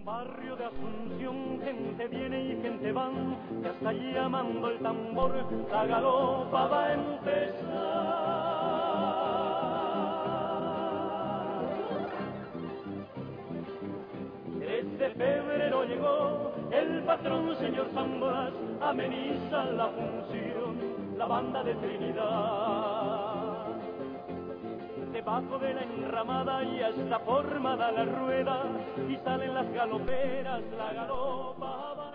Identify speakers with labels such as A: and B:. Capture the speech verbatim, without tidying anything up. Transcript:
A: barrio de Asunción, gente viene y gente van, ya está llamando el tambor, la galopa va a empezar. Desde febrero llegó el patrón señor San Blas, ameniza la función, la banda de Trinidad. Debajo de la enramada ya está formada la rueda y salen las galoperas, la galopa va